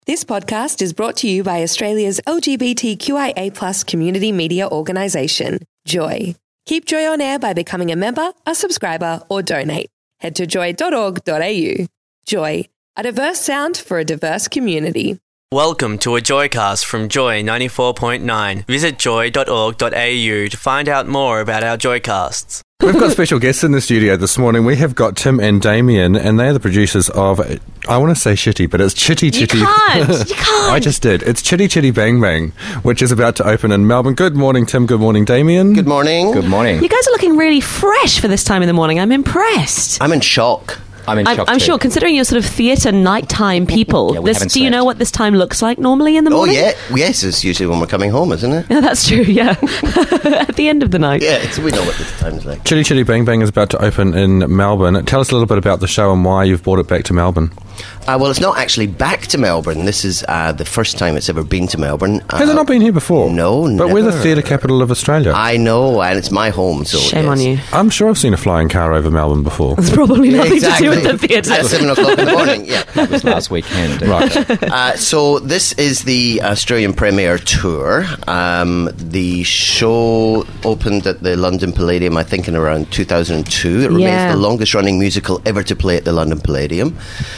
This podcast is brought to you by Australia's LGBTQIA+ community media organisation, Joy. Keep Joy on air by becoming a member, a subscriber, or donate. Head to joy.org.au. Joy, a diverse sound for a diverse community. Welcome to a Joycast from Joy 94.9. Visit joy.org.au to find out more about our Joycasts. We've got special guests in the studio this morning. We have got Tim and Damien, and they are the producers of, I want to say Chitty, but it's Chitty Chitty. You can't. I just did. It's Chitty Chitty Bang Bang, which is about to open in Melbourne. Good morning, Tim. Good morning, Damien. Good morning. Good morning. You guys are looking really fresh for this time in the morning. I'm impressed. I'm in shock. I'm in shock I'm too. sure, considering you're sort of theatre nighttime people. Yeah, we haven't do you know slept. what this time looks like normally in the Oh, morning? yeah. Yes, it's usually when we're coming home, isn't it? Yeah, that's true, yeah. At the end of the night. Yeah, so we know what this time's like. Chitty Chitty Bang Bang is about to open in Melbourne. Tell us a little bit about the show and why you've brought it back to Melbourne. Well, it's not actually back to Melbourne. This is the first time it's ever been to Melbourne. Has it not been here before? No, But we're the never. theatre capital of Australia. I know, and it's my home, so Shame yes. on you. I'm sure I've seen a flying car over Melbourne before. It's probably nothing Exactly. to do with the theatre. At 7 o'clock in the morning, yeah. That was last weekend. Right. So this is the Australian premiere tour. The show opened at the London Palladium, I think, in around 2002. It remains Yeah. the longest-running musical ever to play at the London Palladium.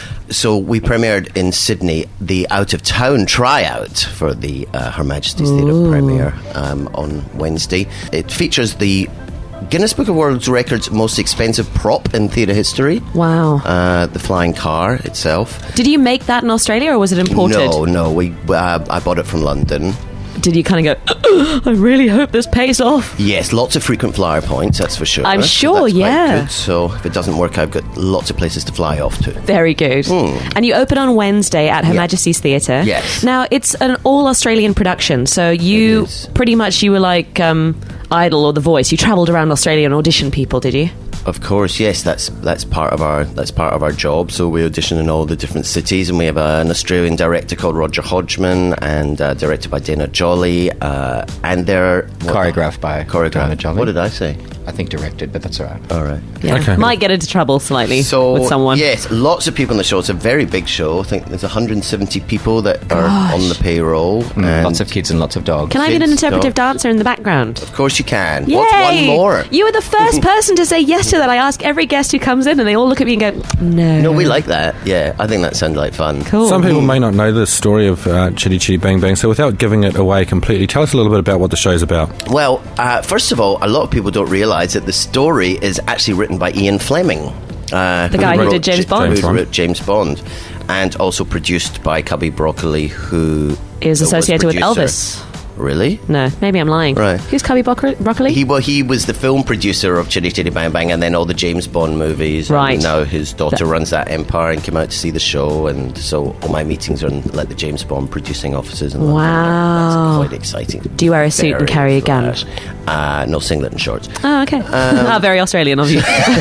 So we premiered in Sydney the out-of-town tryout for the Her Majesty's Theatre premiere on Wednesday. It features the Guinness Book of World Records most expensive prop in theatre history. Wow. The flying car itself. Did you make that in Australia or was it imported? No. I bought it from London. Did you kind of go, I really hope this pays off? Yes, lots of frequent flyer points, that's for sure. I'm So sure, that's quite yeah. good. So if it doesn't work, I've got lots of places to fly off to. Very good. And you open on Wednesday at Her Yeah. Majesty's Theatre. Yes. Now, it's an all-Australian production, so you It is. pretty much, you were like Idol or The Voice. You travelled around Australia and auditioned people, did you? Of course, yes, that's part of our job. So we audition in all the different cities, and we have an Australian director called Roger Hodgman, and directed by Dana Jolly, and they're Choreographed by Dana Jolly. What did I say? I think directed, but that's all right. All right. Yeah. Okay. Might get into trouble slightly So with someone. yes, lots of people on the show. It's a very big show. I think there's 170 people that are on the payroll. And Lots of kids and lots of dogs. Can I be an Kids, interpretive dog. dancer in the background? Of course you can. Yay! What's one more? You were the first person to say yes to that. I ask every guest who comes in and they all look at me and go, no. No, we like that. Yeah, I think that sounds like fun. Cool. Some people may not know the story of Chitty Chitty Bang Bang, so without giving it away completely, tell us a little bit about what the show's about. Well, first of all, a lot of people don't realise that the story is actually written by Ian Fleming. The guy who did James Bond. James Who Bond. wrote James Bond. And also produced by Cubby Broccoli, who Is was associated with producer. Elvis. Really? No, maybe I'm lying. Right. Who's Cubby Broccoli? He was the film producer of Chitty Chitty Bang Bang and then all the James Bond movies. Right. And now his daughter runs that empire and came out to see the show. And so all my meetings are in like the James Bond producing offices. And Wow. That's quite exciting. Do you wear a suit and Very carry a gun? flash. No, singlet and shorts. Oh, okay. Very Australian of you.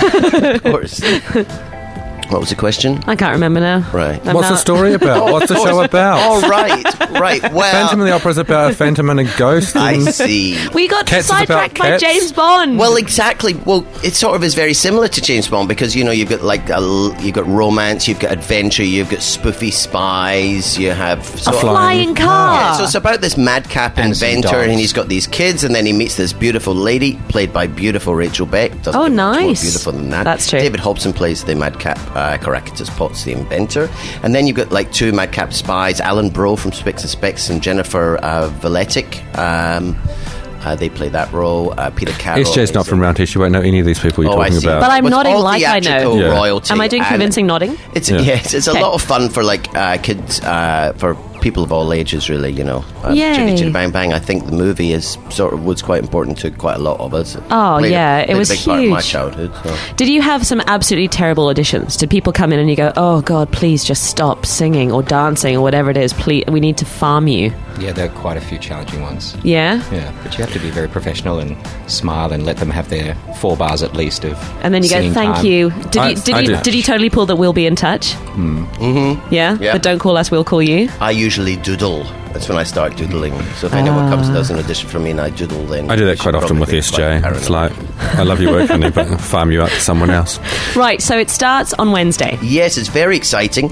Of course. What was the question? I can't remember now. Right. What's the story about? What's the show about? Oh, right. Well, Phantom of the Opera is about a phantom and a ghost. I and see. We got Cats is about sidetracked by cats. James Bond. Well, exactly. Well, it sort of is very similar to James Bond because you've got you've got romance, you've got adventure, you've got spoofy spies, you have a flying car. Yeah, so it's about this madcap And some inventor, dogs. and he's got these kids, and then he meets this beautiful lady played by beautiful Rachel Beck. Doesn't Oh, get much more nice. beautiful than that. That's true. David Hobson plays the madcap Caractacus Potts, the inventor, and then you've got like two madcap spies, Alan Bro from Spicks and Specks and Jennifer Valetic. They play that role. Peter Carroll. SJ's not is from round here. She won't know any of these people you're Oh, I talking see. about. But I'm With nodding all like I know. theatrical Yeah. royalty. Am I doing and convincing nodding? It's Okay. yes, it's a lot of fun for like kids, for people of all ages, really. Yay. Chitty Chitty Bang Bang. I think the movie is was quite important to quite a lot of us. Oh, Played yeah, it played was a big part of my huge. childhood. So. Did you have some absolutely terrible auditions? Did people come in and you go, oh, God, please just stop singing or dancing or whatever it is. Please, we need to farm you. Yeah, there are quite a few challenging ones. Yeah? Yeah, but you have to be very professional and smile and let them have their 4 bars at least of And then you go, singing thank time. you. I Did you totally pull the we'll be in touch? Yeah? Yeah. But don't call us, we'll call you? I usually doodle. That's when I start doodling. So if anyone comes and does an audition for me and I doodle, then I do that you quite should often with probably be SJ. quite It's paranoid. like, I love your work, honey, but I'll farm you out to someone else. Right, so it starts on Wednesday. Yes, it's very exciting.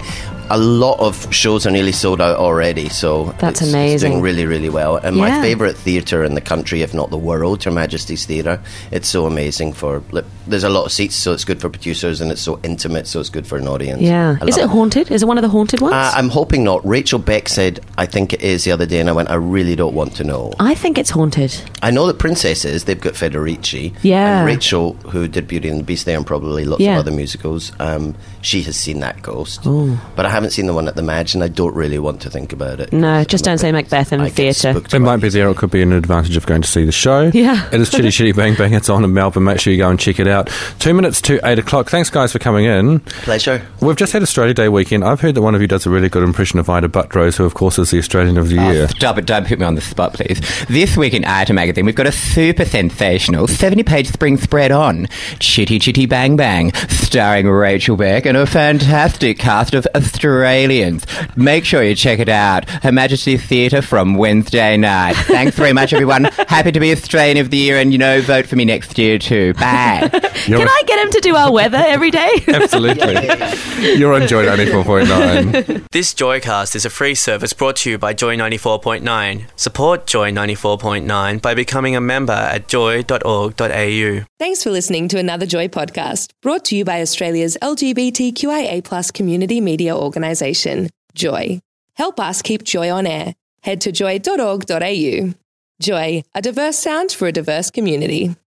a lot of shows are nearly sold out already, so That's it's amazing. doing really, really well. And Yeah. my favourite theatre in the country, if not the world, Her Majesty's Theatre. It's so amazing there's a lot of seats, so it's good for producers, and it's so intimate, so it's good for an audience. Yeah. I Is love it haunted? Is it one of the haunted ones? I'm hoping not. Rachel Beck said, I think it is the other day, and I went, I really don't want to know. I think it's haunted. I know that Princess is. They've got Federici. Yeah. And Rachel, who did Beauty and the Beast there and probably lots Yeah. of other musicals, she has seen that ghost. But I haven't seen the one at the Madge, and I don't really want to think about it. No, just don't say Macbeth in I the get theatre. spooked It by might be these there, or it could be an advantage of going to see the show. Yeah. It is Chitty Chitty Bang Bang. It's on in Melbourne. Make sure you go and check it out. 2 minutes to 8 o'clock. Thanks, guys, for coming in. Pleasure. We've just had Australia Day weekend. I've heard that one of you does a really good impression of Ida Buttrose, who, of course, is the Australian of the Year. Stop it, don't put me on the spot, please. This week in Item Magazine, we've got a super sensational 70-page spring spread on Chitty Chitty Bang Bang, starring Rachel Beck and a fantastic cast of Australians. Make sure you check it out. Her Majesty's Theatre from Wednesday night. Thanks very much, everyone. Happy to be Australian of the Year, and, vote for me next year too. Bye. Can I get him to do our weather every day? Absolutely. You're on Joy 94.9. This Joycast is a free service brought to you by Joy 94.9. Support Joy 94.9 by becoming a member at joy.org.au. Thanks for listening to another Joy podcast, brought to you by Australia's LGBTQIA+ community media organisation, Joy. Help us keep Joy on air. Head to joy.org.au. Joy, a diverse sound for a diverse community.